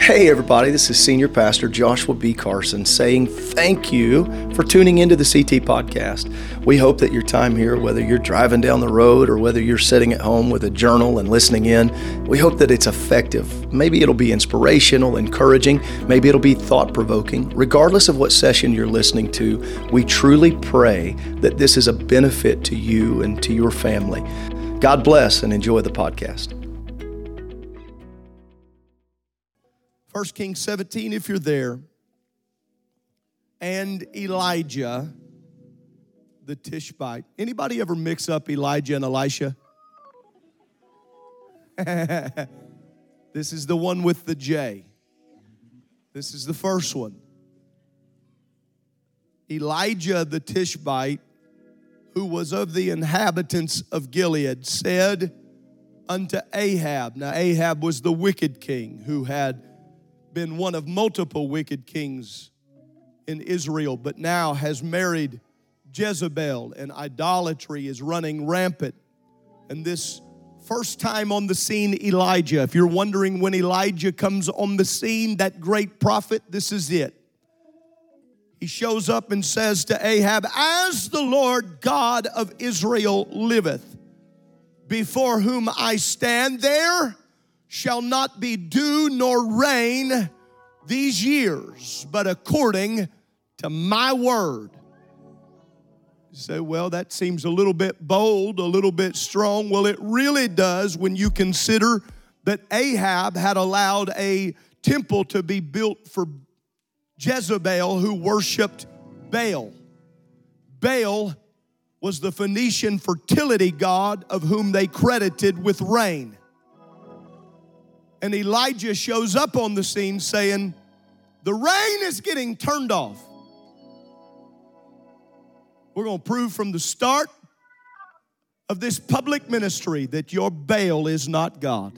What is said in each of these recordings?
Hey everybody, this is Senior Pastor Joshua B. Carson saying thank you for tuning into the CT Podcast. We hope that your time here, whether you're driving down the road or whether you're sitting at home with a journal and listening in, we hope that it's effective. Maybe it'll be inspirational, encouraging, maybe it'll be thought-provoking. Regardless of what session you're listening to, we truly pray that this is a benefit to you and to your family. God bless and enjoy the podcast. 1 Kings 17, if you're there. And Elijah, the Tishbite. Anybody ever mix up Elijah and Elisha? This is the one with the J. This is the first one. Elijah the Tishbite, who was of the inhabitants of Gilead, said unto Ahab. Now Ahab was the wicked king who had been one of multiple wicked kings in Israel, but now has married Jezebel, and idolatry is running rampant. And this first time on the scene, Elijah. If you're wondering when Elijah comes on the scene, that great prophet, this is it. He shows up and says to Ahab, "As the Lord God of Israel liveth, before whom I stand, there shall not be dew nor rain these years, but according to my word." You say, well, that seems a little bit bold, a little bit strong. Well, it really does when you consider that Ahab had allowed a temple to be built for Jezebel, who worshiped Baal. Baal was the Phoenician fertility god of whom they credited with rain. And Elijah shows up on the scene saying, the rain is getting turned off. We're going to prove from the start of this public ministry that your Baal is not God.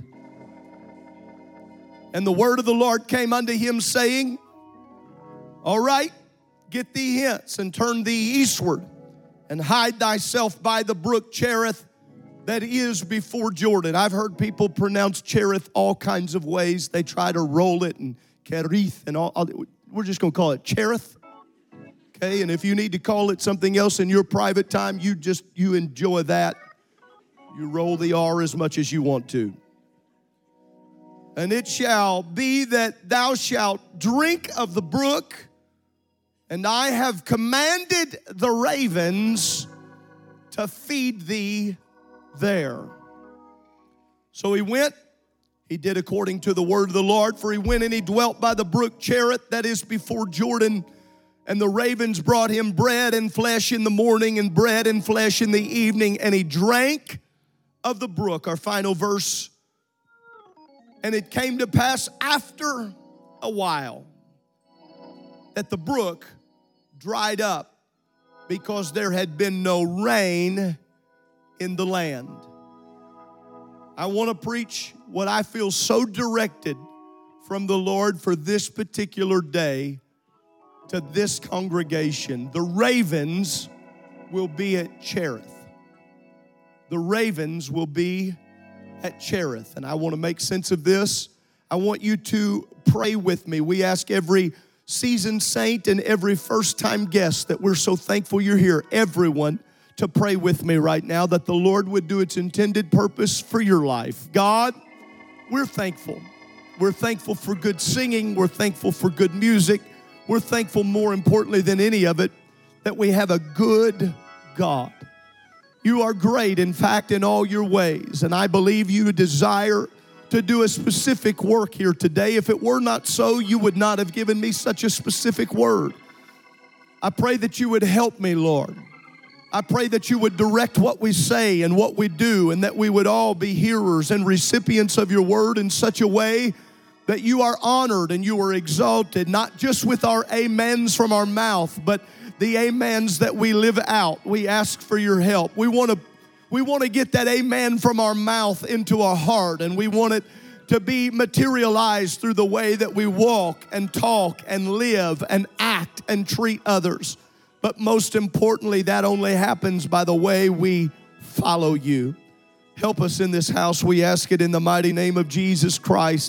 And the word of the Lord came unto him saying, all right, get thee hence and turn thee eastward and hide thyself by the brook Cherith, that is before Jordan. I've heard people pronounce Cherith all kinds of ways. They try to roll it and Kerith and all. We're just going to call it Cherith. Okay, and if you need to call it something else in your private time, you enjoy that. You roll the R as much as you want to. And it shall be that thou shalt drink of the brook, and I have commanded the ravens to feed thee there. So he went, he did according to the word of the Lord, for he went and he dwelt by the brook Cherith, that is before Jordan, and the ravens brought him bread and flesh in the morning and bread and flesh in the evening, and he drank of the brook. Our final verse. And it came to pass after a while that the brook dried up, because there had been no rain in the land. I want to preach what I feel so directed from the Lord for this particular day to this congregation. The ravens will be at Cherith. The ravens will be at Cherith. And I want to make sense of this. I want you to pray with me. We ask every seasoned saint and every first-time guest that we're so thankful you're here, everyone, to pray with me right now that the Lord would do its intended purpose for your life. God, we're thankful. We're thankful for good singing. We're thankful for good music. We're thankful, more importantly than any of it, that we have a good God. You are great, in fact, in all your ways. And I believe you desire to do a specific work here today. If it were not so, you would not have given me such a specific word. I pray that you would help me, Lord. I pray that you would direct what we say and what we do, and that we would all be hearers and recipients of your word in such a way that you are honored and you are exalted, not just with our amens from our mouth, but the amens that we live out. We ask for your help. We want to get that amen from our mouth into our heart, and we want it to be materialized through the way that we walk and talk and live and act and treat others. But most importantly, that only happens by the way we follow you. Help us in this house. We ask it in the mighty name of Jesus Christ.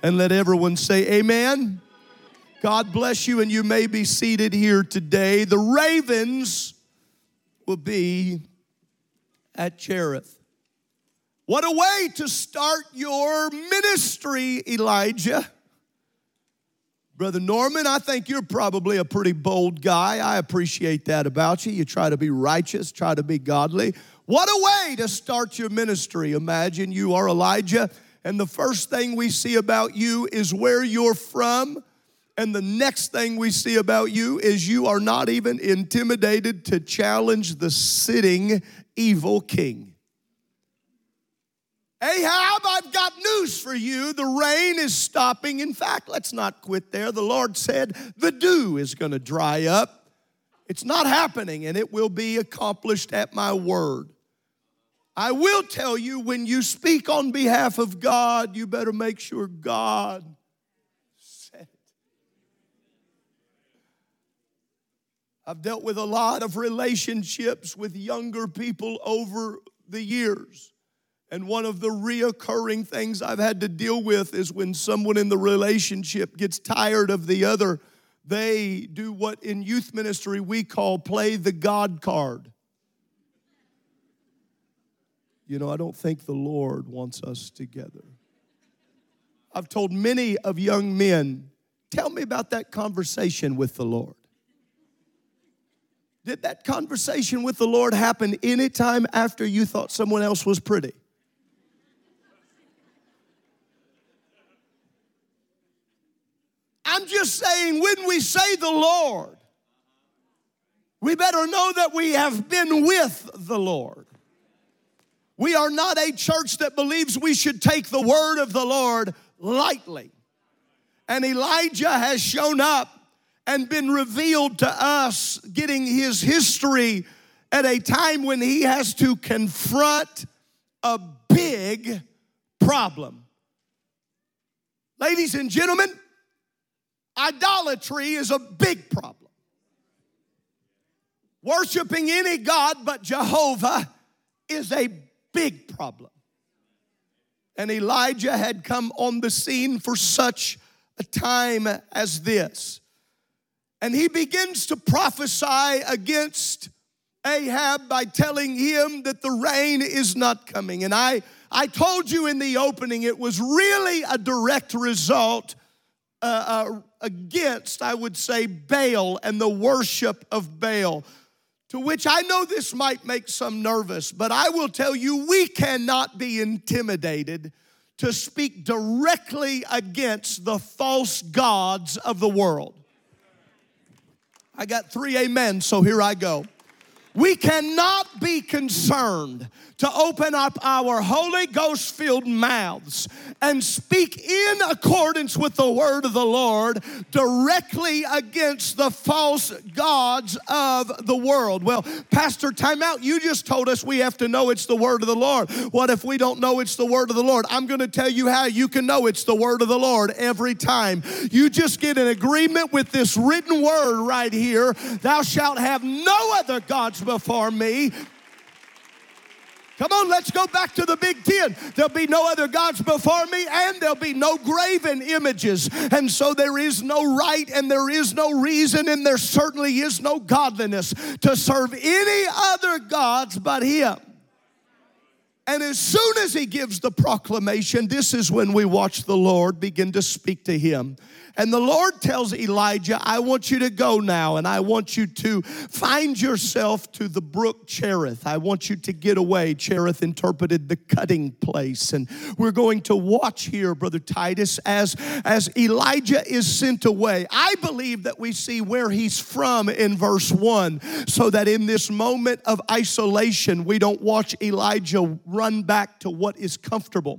And let everyone say amen. God bless you, and you may be seated here today. The Ravens will be at Cherith. What a way to start your ministry, Elijah. Brother Norman, I think you're probably a pretty bold guy. I appreciate that about you. You try to be righteous, try to be godly. What a way to start your ministry. Imagine you are Elijah, and the first thing we see about you is where you're from. And the next thing we see about you is you are not even intimidated to challenge the sitting evil king. Ahab, I've got news for you. The rain is stopping. In fact, let's not quit there. The Lord said the dew is going to dry up. It's not happening, and it will be accomplished at my word. I will tell you, when you speak on behalf of God, you better make sure God said it. I've dealt with a lot of relationships with younger people over the years. And one of the reoccurring things I've had to deal with is when someone in the relationship gets tired of the other, they do what in youth ministry we call play the God card. You know, I don't think the Lord wants us together. I've told many of young men, tell me about that conversation with the Lord. Did that conversation with the Lord happen anytime after you thought someone else was pretty? I'm just saying, when we say the Lord, we better know that we have been with the Lord. We are not a church that believes we should take the word of the Lord lightly. And Elijah has shown up and been revealed to us, getting his history at a time when he has to confront a big problem. Ladies and gentlemen, idolatry is a big problem. Worshiping any god but Jehovah is a big problem. And Elijah had come on the scene for such a time as this. And he begins to prophesy against Ahab by telling him that the rain is not coming. And I told you in the opening, it was really a direct result against, I would say, Baal and the worship of Baal. To which I know this might make some nervous, but I will tell you, we cannot be intimidated to speak directly against the false gods of the world. I got 3 amens, so here I go. We cannot be concerned to open up our Holy Ghost-filled mouths and speak in accordance with the word of the Lord directly against the false gods of the world. Well, Pastor, time out. You just told us we have to know it's the word of the Lord. What if we don't know it's the word of the Lord? I'm going to tell you how you can know it's the word of the Lord every time. You just get an agreement with this written word right here. Thou shalt have no other gods before me. Come on, let's go back to the Big Ten. There'll be no other gods before me, and there'll be no graven images. And so there is no right, and there is no reason, and there certainly is no godliness to serve any other gods but Him. And as soon as he gives the proclamation, this is when we watch the Lord begin to speak to him. And the Lord tells Elijah, I want you to go now, and I want you to find yourself to the brook Cherith. I want you to get away. Cherith interpreted the cutting place. And we're going to watch here, Brother Titus, as Elijah is sent away. I believe that we see where he's from in verse 1, so that in this moment of isolation, we don't watch Elijah run back to what is comfortable.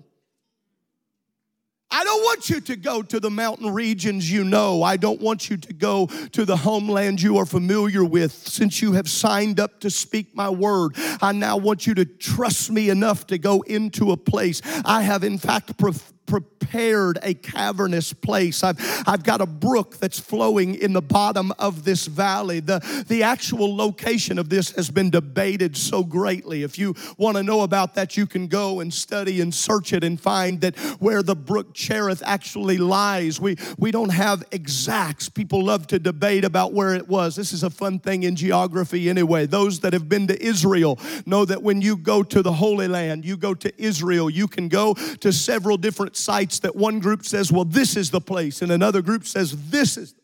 I don't want you to go to the mountain regions you know. I don't want you to go to the homeland you are familiar with. Since you have signed up to speak my word, I now want you to trust me enough to go into a place. I have in fact prepared a cavernous place. I've got a brook that's flowing in the bottom of this valley. The actual location of this has been debated so greatly. If you want to know about that, you can go and study and search it and find that where the brook Cherith Cherith actually lies. We don't have exacts. People love to debate about where it was. This is a fun thing in geography anyway. Those that have been to Israel know that when you go to the Holy Land, you go to Israel, you can go to several different sites that one group says, well, this is the place, and another group says, this is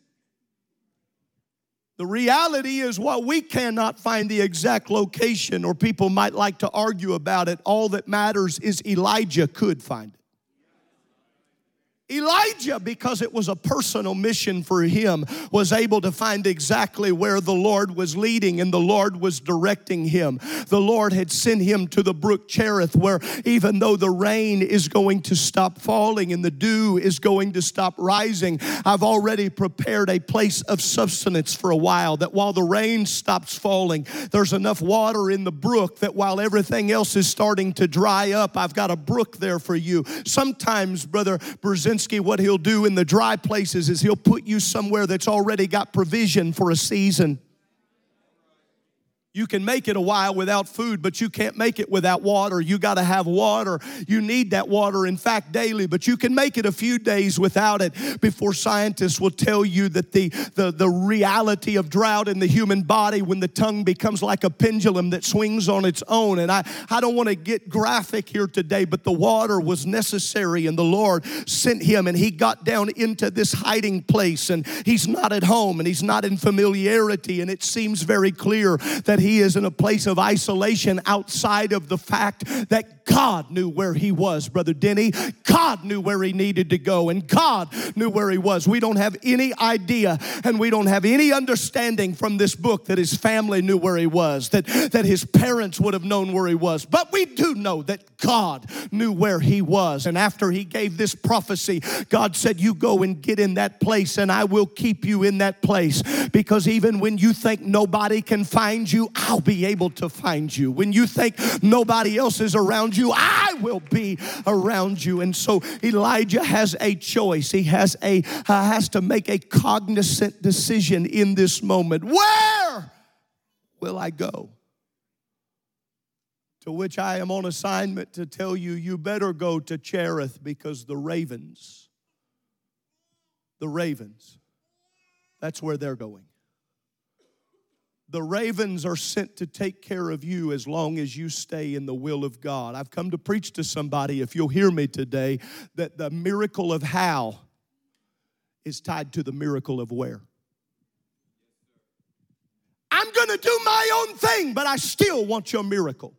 the reality is, while we cannot find the exact location, or people might like to argue about it, all that matters is Elijah could find it. Elijah, because it was a personal mission for him, was able to find exactly where the Lord was leading and the Lord was directing him. The Lord had sent him to the brook Cherith, where even though the rain is going to stop falling and the dew is going to stop rising, I've already prepared a place of sustenance for a while, that while the rain stops falling, there's enough water in the brook that while everything else is starting to dry up, I've got a brook there for you. Sometimes, Brother Brzezinski, what he'll do in the dry places is he'll put you somewhere that's already got provision for a season. You can make it a while without food, but you can't make it without water. You got to have water. You need that water, in fact, daily, but you can make it a few days without it before scientists will tell you that the reality of drought in the human body, when the tongue becomes like a pendulum that swings on its own. And I don't want to get graphic here today, but the water was necessary, and the Lord sent him, and he got down into this hiding place, and he's not at home, and he's not in familiarity, and it seems very clear that he is in a place of isolation outside of the fact that God knew where he was, Brother Denny. God knew where he needed to go, and God knew where he was. We don't have any idea, and we don't have any understanding from this book that his family knew where he was, that his parents would have known where he was. But we do know that God knew where he was. And after he gave this prophecy, God said, you go and get in that place, and I will keep you in that place, because even when you think nobody can find you, I'll be able to find you. When you think nobody else is around you, I will be around you. And so Elijah has a choice. He has to make a cognizant decision in this moment. Where will I go? To which I am on assignment to tell you, you better go to Cherith, because the ravens, that's where they're going. The ravens are sent to take care of you as long as you stay in the will of God. I've come to preach to somebody, if you'll hear me today, that the miracle of how is tied to the miracle of where. I'm going to do my own thing, but I still want your miracle.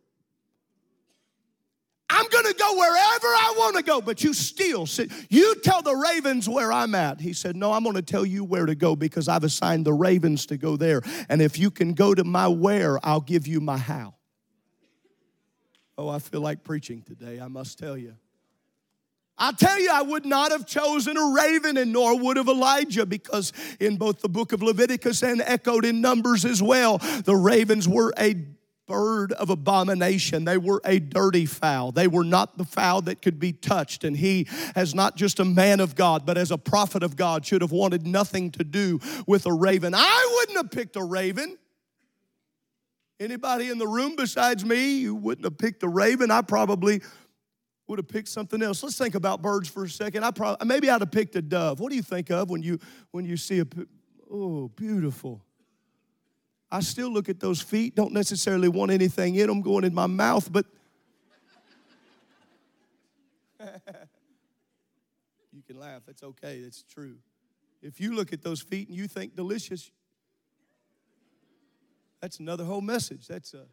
I'm going to go wherever I want to go, but you still sit. You tell the ravens where I'm at. He said, no, I'm going to tell you where to go, because I've assigned the ravens to go there. And if you can go to my where, I'll give you my how. Oh, I feel like preaching today, I must tell you. I tell you, I would not have chosen a raven, and nor would have Elijah, because in both the book of Leviticus and echoed in Numbers as well, the ravens were a bird of abomination. They were a dirty fowl. They were not the fowl that could be touched. And he, as not just a man of God, but as a prophet of God, should have wanted nothing to do with a raven. I wouldn't have picked a raven. Anybody in the room besides me, you wouldn't have picked a raven. I probably would have picked something else. Let's think about birds for a second. Maybe I'd have picked a dove. What do you think of when you see oh, beautiful. I still look at those feet, don't necessarily want anything in them going in my mouth, but you can laugh. That's okay. That's true. If you look at those feet and you think delicious, that's another whole message.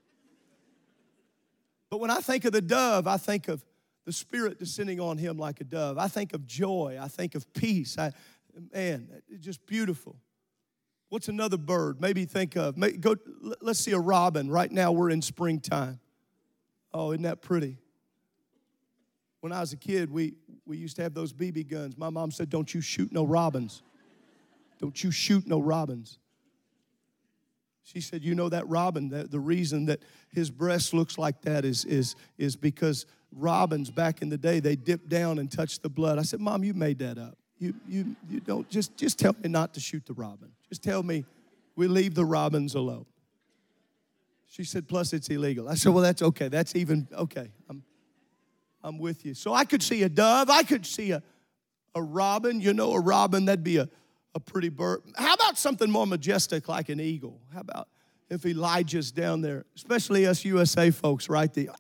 But when I think of the dove, I think of the Spirit descending on him like a dove. I think of joy. I think of peace. Man, it's just beautiful. What's another bird? Maybe think of, let's see a robin. Right now we're in springtime. Oh, isn't that pretty? When I was a kid, we used to have those BB guns. My mom said, don't you shoot no robins. Don't you shoot no robins. She said, you know that robin, the reason that his breast looks like that is because robins back in the day, they dipped down and touched the blood. I said, Mom, you made that up. You don't, just tell me not to shoot the robin. Just tell me we leave the robins alone. She said, plus it's illegal. I said, well, that's okay. That's even, okay. I'm with you. So I could see a dove. I could see a A robin, you know, a robin, that'd be a pretty bird. How about something more majestic like an eagle? How about if Elijah's down there, especially us USA folks, right there?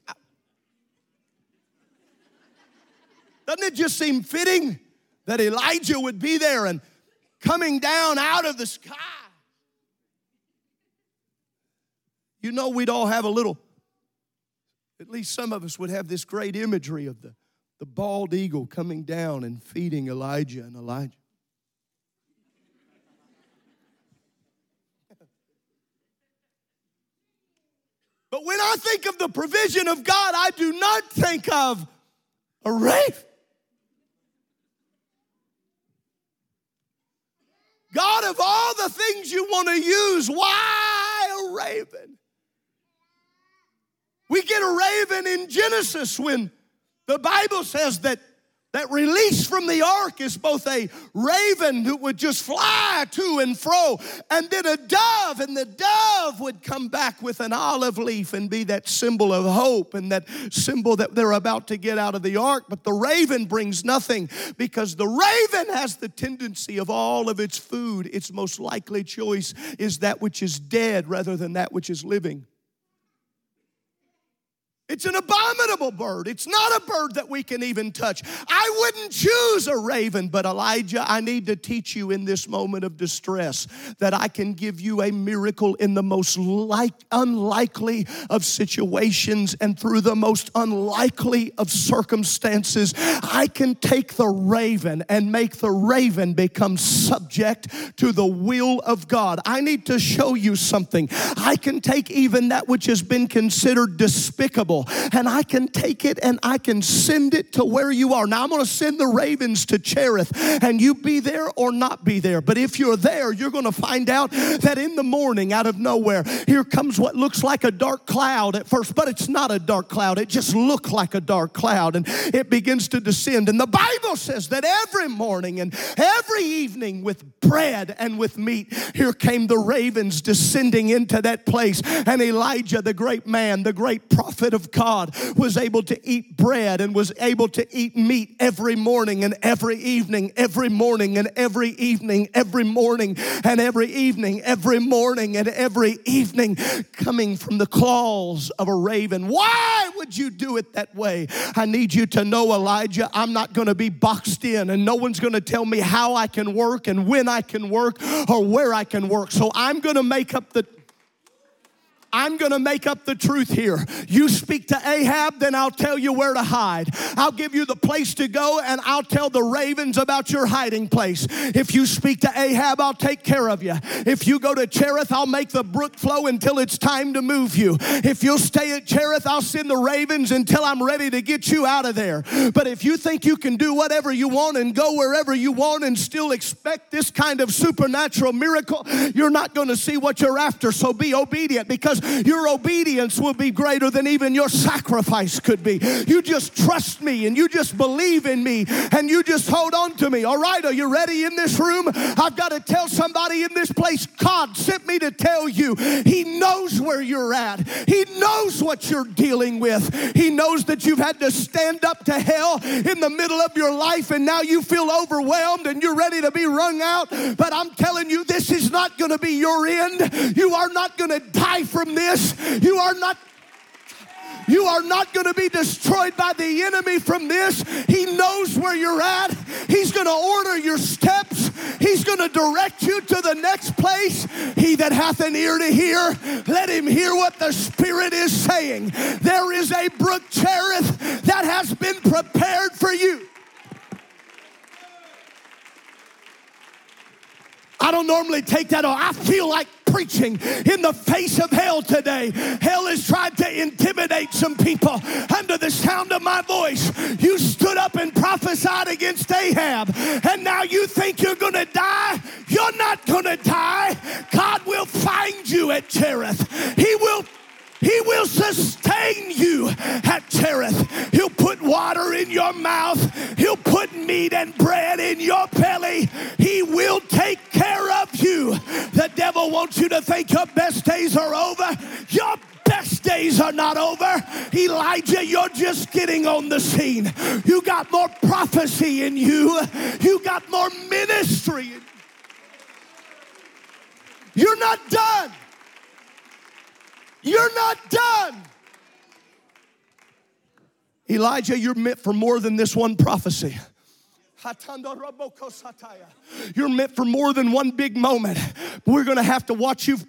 Doesn't it just seem fitting that Elijah would be there and coming down out of the sky? You know, we'd all have a little, at least some of us would have this great imagery of the bald eagle coming down and feeding Elijah and Elijah. But when I think of the provision of God, I do not think of a raven. God, of all the things you want to use, why a raven? We get a raven in Genesis when the Bible says that release from the ark is both a raven who would just fly to and fro, and then a dove, and the dove would come back with an olive leaf and be that symbol of hope and that symbol that they're about to get out of the ark. But the raven brings nothing, because the raven has the tendency of all of its food, its most likely choice is that which is dead rather than that which is living. It's an abominable bird. It's not a bird that we can even touch. I wouldn't choose a raven, but Elijah, I need to teach you in this moment of distress that I can give you a miracle in the most unlikely of situations and through the most unlikely of circumstances. I can take the raven and make the raven become subject to the will of God. I need to show you something. I can take even that which has been considered despicable, and I can take it and I can send it to where you are. Now I'm going to send the ravens to Cherith, and you be there or not be there. But if you're there, you're going to find out that in the morning, out of nowhere, here comes what looks like a dark cloud at first, but it's not a dark cloud. It just looked like a dark cloud, and it begins to descend. And the Bible says that every morning and every evening with bread and with meat, here came the ravens descending into that place. And Elijah, the great man, the great prophet of God, was able to eat bread and was able to eat meat every morning and every evening, every morning and every evening, every morning and every evening, every morning and every evening, coming from the claws of a raven. Why would you do it that way? I need you to know, Elijah, I'm not going to be boxed in, and no one's going to tell me how I can work and when I can work or where I can work. So I'm going to make up the truth here. You speak to Ahab, then I'll tell you where to hide. I'll give you the place to go, and I'll tell the ravens about your hiding place. If you speak to Ahab, I'll take care of you. If you go to Cherith, I'll make the brook flow until it's time to move you. If you'll stay at Cherith, I'll send the ravens until I'm ready to get you out of there. But if you think you can do whatever you want and go wherever you want and still expect this kind of supernatural miracle, you're not going to see what you're after. So be obedient, because your obedience will be greater than even your sacrifice could be. You just trust me, and you just believe in me, and you just hold on to me. All right, are you ready in this room? I've got to tell somebody in this place, God sent me to tell you, He knows where you're at. He knows what you're dealing with. He knows that you've had to stand up to hell in the middle of your life, and now you feel overwhelmed and you're ready to be wrung out. But I'm telling you, this is not going to be your end. You are not going to die from this. You are not going to be destroyed by the enemy from this. He knows where you're at. He's going to order your steps. He's going to direct you to the next place. He that hath an ear to hear, let him hear what the Spirit is saying. There is a brook Cherith that has been prepared for you. I don't normally take that on. I feel like preaching in the face of hell today. Hell has tried to intimidate some people under the sound of my voice. You stood up and prophesied against Ahab, and now you think you're going to die. You're not going to die. God will find you at Cherith. He will sustain you at Cherith. He'll put water in your mouth. He'll put meat and bread in your belly. He will take care of you. The devil wants you to think your best days are over. Your best days are not over. Elijah, you're just getting on the scene. You got more prophecy in you. You have more ministry. You're not done. You're not done. Elijah, you're meant for more than this one prophecy. You're meant for more than one big moment. We're going to have to watch you.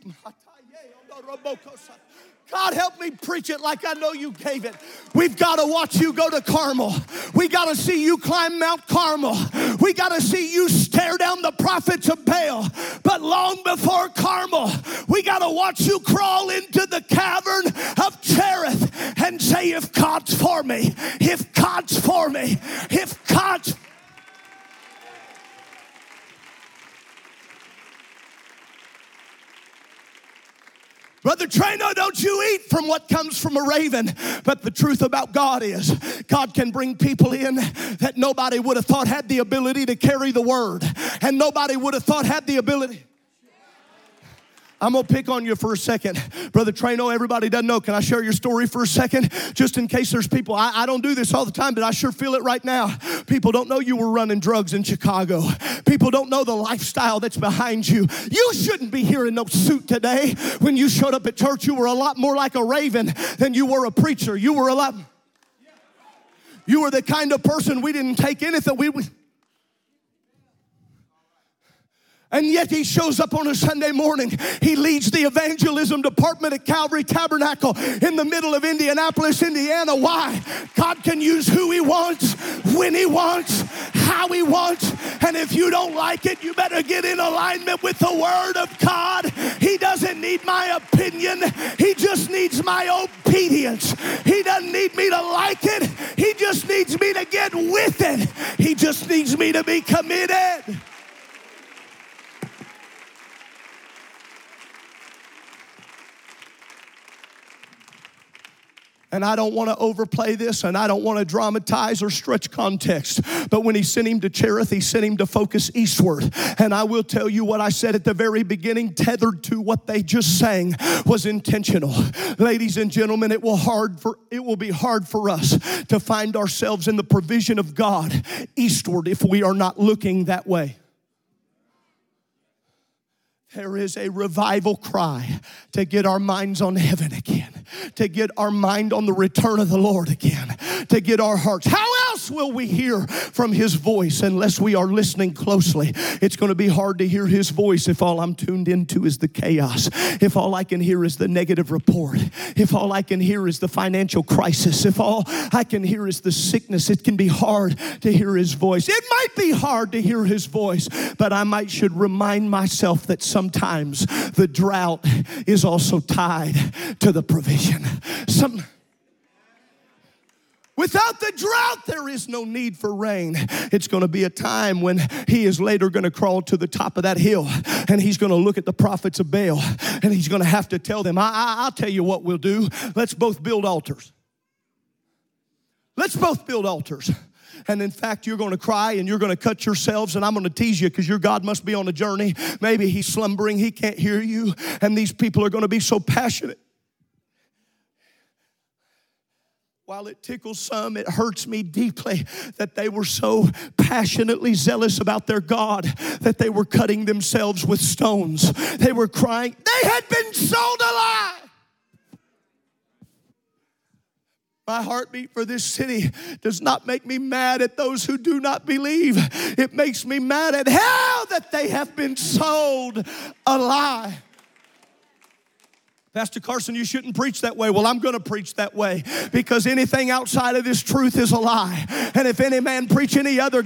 God, help me preach it like I know you gave it. We've got to watch you go to Carmel. We got to see you climb Mount Carmel. We got to see you stare down the prophets of Baal. But long before Carmel, we got to watch you crawl into the cavern of Cherith and say, if God's for me, if God's for me, if God's. Brother Trano, don't you eat from what comes from a raven. But the truth about God is, God can bring people in that nobody would have thought had the ability to carry the word. And nobody would have thought had the ability. I'm going to pick on you for a second. Brother Trano, everybody doesn't know. Can I share your story for a second? Just in case there's people. I don't do this all the time, but I sure feel it right now. People don't know you were running drugs in Chicago. People don't know the lifestyle that's behind you. You shouldn't be here in no suit today. When you showed up at church, you were a lot more like a raven than you were a preacher. You were the kind of person we didn't take anything. And yet he shows up on a Sunday morning. He leads the evangelism department at Calvary Tabernacle in the middle of Indianapolis, Indiana. Why? God can use who he wants, when he wants, how he wants. And if you don't like it, you better get in alignment with the word of God. He doesn't need my opinion. He just needs my obedience. He doesn't need me to like it. He just needs me to get with it. He just needs me to be committed. And I don't want to overplay this, and I don't want to dramatize or stretch context. But when he sent him to Cherith, he sent him to focus eastward. And I will tell you what I said at the very beginning, tethered to what they just sang, was intentional. Ladies and gentlemen, it will be hard for us to find ourselves in the provision of God eastward if we are not looking that way. There is a revival cry to get our minds on heaven again, to get our mind on the return of the Lord again, to get our hearts. How else will we hear from his voice unless we are listening closely? It's going to be hard to hear his voice if all I'm tuned into is the chaos, if all I can hear is the negative report, if all I can hear is the financial crisis, if all I can hear is the sickness. It can be hard to hear his voice. It might be hard to hear his voice, but I should remind myself that sometimes the drought is also tied to the provision. Without the drought, there is no need for rain. It's going to be a time when he is later going to crawl to the top of that hill, and he's going to look at the prophets of Baal, and he's going to have to tell them, I'll tell you what we'll do. Let's both build altars. Let's both build altars. And in fact, you're going to cry and you're going to cut yourselves, and I'm going to tease you because your God must be on a journey. Maybe he's slumbering. He can't hear you. And these people are going to be so passionate. While it tickles some, it hurts me deeply that they were so passionately zealous about their God that they were cutting themselves with stones. They were crying. They had been sold alive. My heartbeat for this city does not make me mad at those who do not believe. It makes me mad at how that they have been sold alive. Pastor Carson, you shouldn't preach that way. Well, I'm going to preach that way because anything outside of this truth is a lie. And if any man preach any other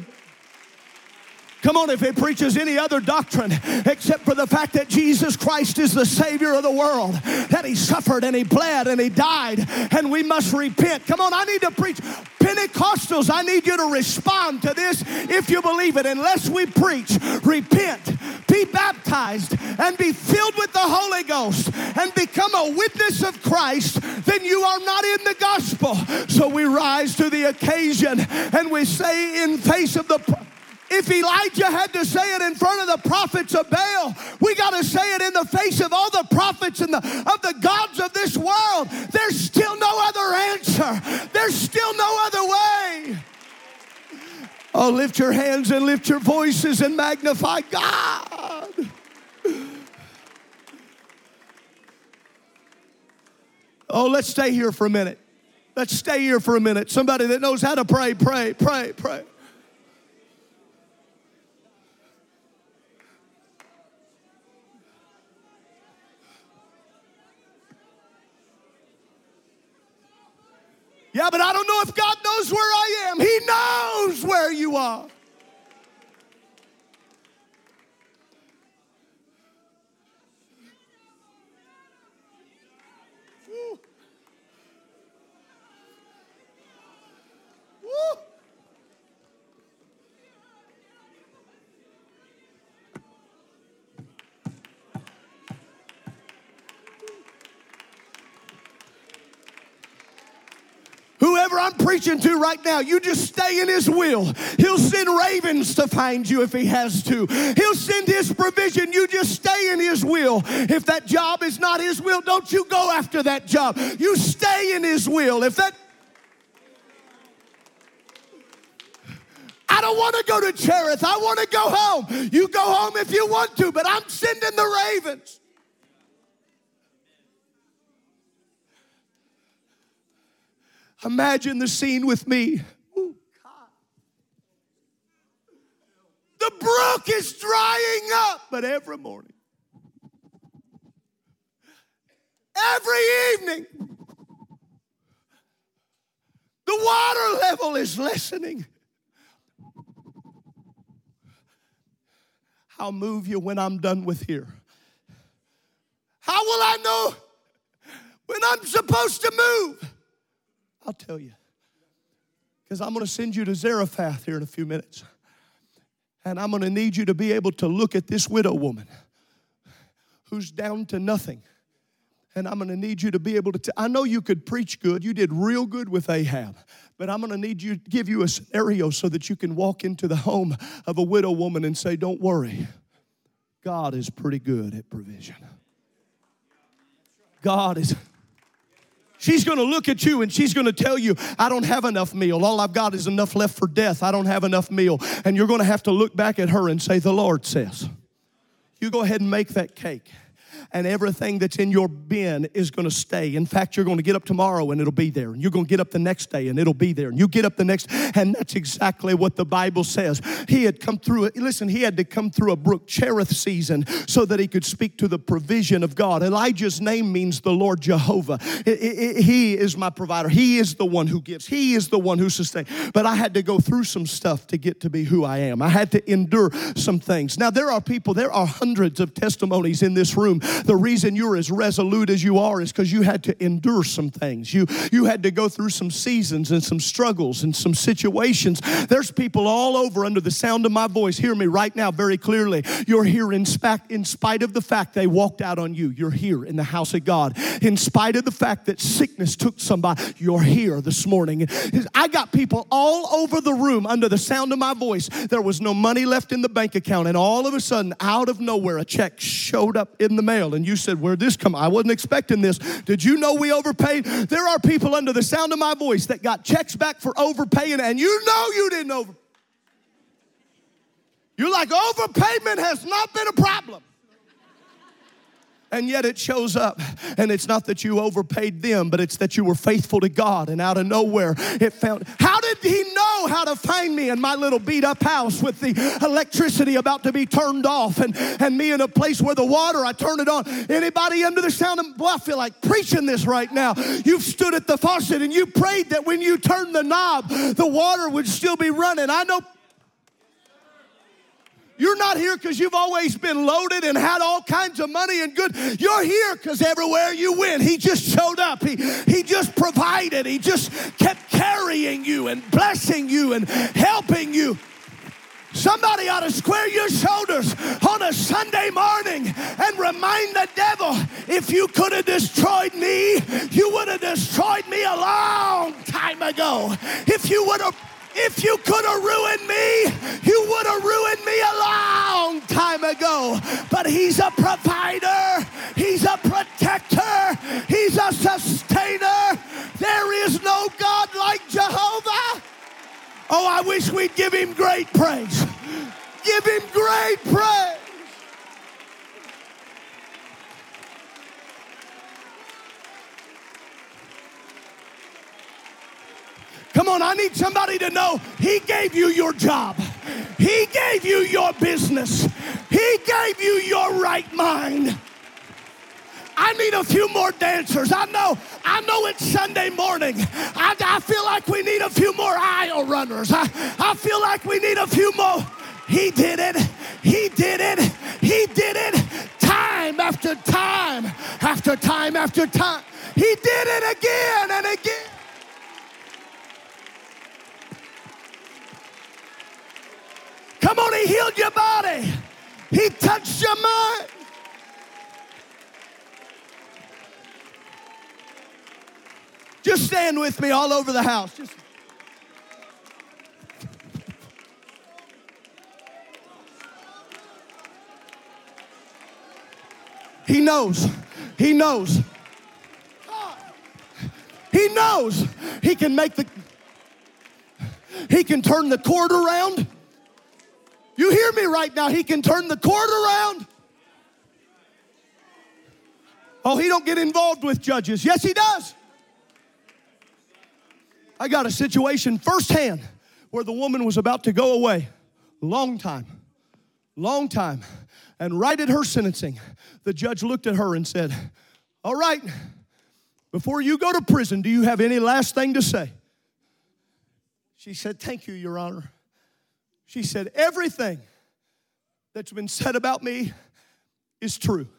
if it preaches any other doctrine except for the fact that Jesus Christ is the Savior of the world, that he suffered and he bled and he died and we must repent. Come on, I need to preach. Pentecostals, I need you to respond to this if you believe it. Unless we preach, repent, be baptized, and be filled with the Holy Ghost and become a witness of Christ, then you are not in the gospel. So we rise to the occasion and we say in face of the... If Elijah had to say it in front of the prophets of Baal, we got to say it in the face of all the prophets and of the gods of this world. There's still no other answer. There's still no other way. Oh, lift your hands and lift your voices and magnify God. Oh, let's stay here for a minute. Let's stay here for a minute. Somebody that knows how to pray, pray, pray, pray. Yeah, but I don't know if God knows where I am. He knows where you are. Woo. Woo. Whoever I'm preaching to right now, you just stay in His will. He'll send ravens to find you if He has to. He'll send His provision. You just stay in His will. If that job is not His will, don't you go after that job. You stay in His will. I don't want to go to Cherith. I want to go home. You go home if you want to, but I'm sending the ravens. Imagine the scene with me. Ooh, God. The brook is drying up, but every morning, every evening, the water level is lessening. I'll move you when I'm done with here. How will I know when I'm supposed to move? I'll tell you. Because I'm going to send you to Zarephath here in a few minutes. And I'm going to need you to be able to look at this widow woman who's down to nothing. And I'm going to need you to be able to, I know you could preach good. You did real good with Ahab. But I'm going to need you to give you a scenario so that you can walk into the home of a widow woman and say, don't worry. God is pretty good at provision. God is... She's going to look at you and she's going to tell you, I don't have enough meal. All I've got is enough left for death. I don't have enough meal. And you're going to have to look back at her and say, the Lord says. You go ahead and make that cake. And everything that's in your bin is going to stay. In fact, you're going to get up tomorrow and it'll be there. And you're going to get up the next day and it'll be there. And you get up the next, and that's exactly what the Bible says. He had come through it. Listen, he had to come through a brook Cherith season so that he could speak to the provision of God. Elijah's name means the Lord Jehovah. He is my provider. He is the one who gives. He is the one who sustains. But I had to go through some stuff to get to be who I am. I had to endure some things. Now, there are hundreds of testimonies in this room. The reason you're as resolute as you are is because you had to endure some things. You had to go through some seasons and some struggles and some situations. There's people all over under the sound of my voice. Hear me right now very clearly. You're here in spite of the fact they walked out on you. You're here in the house of God. In spite of the fact that sickness took somebody, you're here this morning. I got people all over the room under the sound of my voice. There was no money left in the bank account, and all of a sudden, out of nowhere, a check showed up in the mail. And you said, where'd this come? I wasn't expecting this. Did you know we overpaid? There are people under the sound of my voice that got checks back for overpaying, and you know you didn't overpay. You're like, overpayment has not been a problem. And yet it shows up, and it's not that you overpaid them, but it's that you were faithful to God, and out of nowhere it found. How did he know how to find me in my little beat up house with the electricity about to be turned off, and me in a place where the water, I turned it on? Anybody under the sound of, boy, I feel like preaching this right now. You've stood at the faucet and you prayed that when you turned the knob, the water would still be running. I know. You're not here because you've always been loaded and had all kinds of money and good. You're here because everywhere you went, he just showed up. He just provided. He just kept carrying you and blessing you and helping you. Somebody ought to square your shoulders on a Sunday morning and remind the devil, if you could have destroyed me, you would have destroyed me a long time ago. If you could have ruined me, you would have ruined me a long time ago. But he's a provider. He's a protector. He's a sustainer. There is no God like Jehovah. Oh, I wish we'd give him great praise. Give him great praise. Come on, I need somebody to know he gave you your job. He gave you your business. He gave you your right mind. I need a few more dancers. I know it's Sunday morning. I feel like we need a few more aisle runners. I feel like we need a few more. He did it. He did it. He did it. Time after time after time after time. He did it again and again. Come on, he healed your body. He touched your mind. Just stand with me all over the house. He knows. He knows. He knows. He can turn the cord around. You hear me right now? He can turn the cord around. Oh, he don't get involved with judges. Yes, he does. I got a situation firsthand where the woman was about to go away. Long time. And right at her sentencing, the judge looked at her and said, all right, before you go to prison, do you have any last thing to say? She said, thank you, Your Honor. She said, everything that's been said about me is true.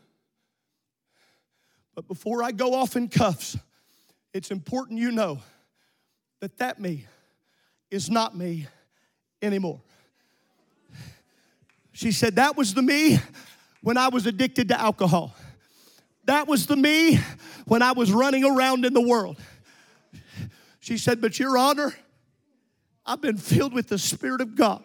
But before I go off in cuffs, it's important you know that me is not me anymore. She said, that was the me when I was addicted to alcohol. That was the me when I was running around in the world. She said, but Your Honor, I've been filled with the Spirit of God.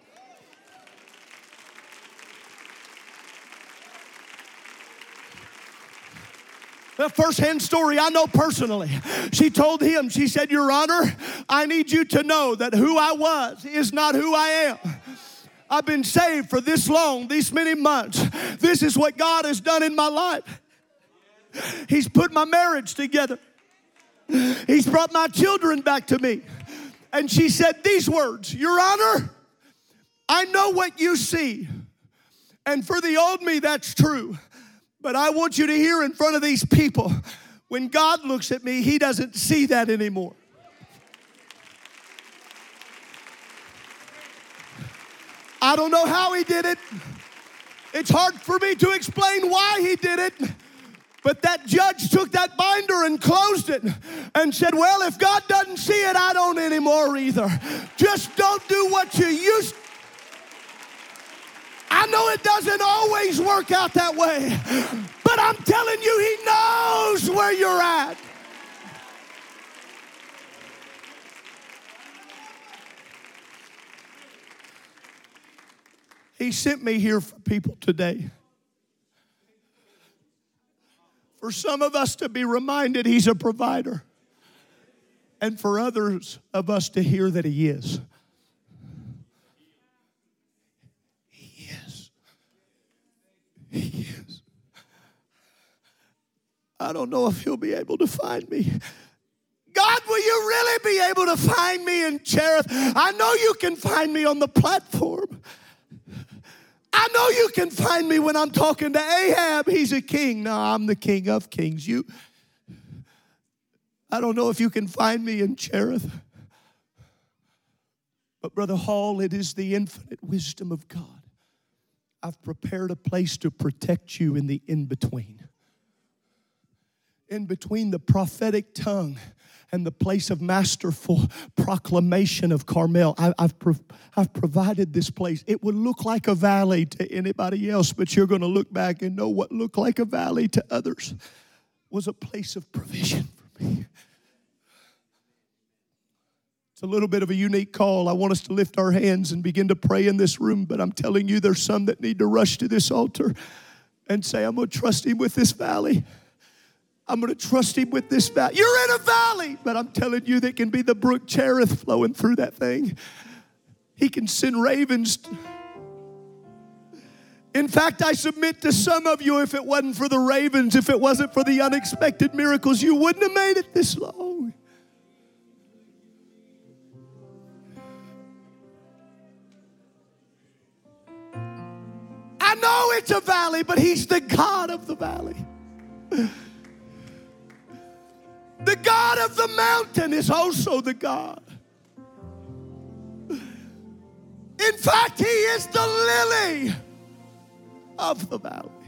The first-hand story I know personally. She told him, she said, Your Honor, I need you to know that who I was is not who I am. I've been saved for this long, these many months. This is what God has done in my life. He's put my marriage together. He's brought my children back to me. And she said these words, Your Honor, I know what you see. And for the old me, that's true. But I want you to hear in front of these people, when God looks at me, he doesn't see that anymore. I don't know how he did it. It's hard for me to explain why he did it. But that judge took that binder and closed it and said, well, if God doesn't see it, I don't anymore either. Just don't do what you used to. I know it doesn't always work out that way, but I'm telling you, he knows where you're at. He sent me here for people today. For some of us to be reminded he's a provider, and for others of us to hear that he is. He is. I don't know if he'll be able to find me. God, will you really be able to find me in Cherith? I know you can find me on the platform. I know you can find me when I'm talking to Ahab. He's a king. No, I'm the King of Kings. I don't know if you can find me in Cherith. But Brother Hall, it is the infinite wisdom of God. I've prepared a place to protect you in the in-between. In between the prophetic tongue and the place of masterful proclamation of Carmel. I've provided this place. It would look like a valley to anybody else, but you're going to look back and know what looked like a valley to others was a place of provision for me. A little bit of a unique call. I want us to lift our hands and begin to pray in this room, but I'm telling you there's some that need to rush to this altar and say, I'm going to trust him with this valley. I'm going to trust him with this valley. You're in a valley, but I'm telling you there can be the brook Cherith flowing through that thing. He can send ravens. In fact, I submit to some of you, if it wasn't for the ravens, if it wasn't for the unexpected miracles, you wouldn't have made it this long. I know it's a valley, but He's the God of the valley. The God of the mountain is also the God. In fact, He is the lily of the valley.